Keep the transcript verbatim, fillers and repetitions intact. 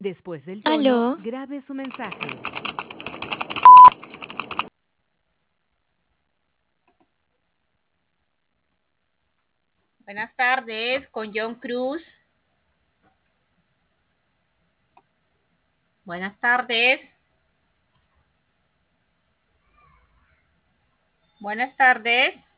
Después del tono, Aló, grabe su mensaje. Buenas tardes, con John Cruz. Buenas tardes. Buenas tardes.